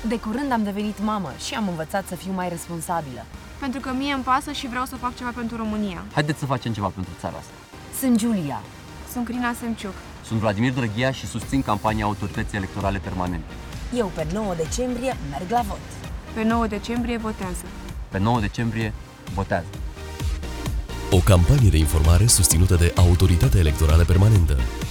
De curând am devenit mamă și am învățat să fiu mai responsabilă. Pentru că mie îmi pasă și vreau să fac ceva pentru România. Haideți să facem ceva pentru țara asta. Sunt Giulia. Sunt Crina Semciuc. Sunt Vladimir Drăghia și susțin campania Autorității Electorale Permanente. Eu pe 9 decembrie merg la vot. Pe 9 decembrie votează. Pe 9 decembrie, votează. O campanie de informare susținută de Autoritatea Electorală Permanentă.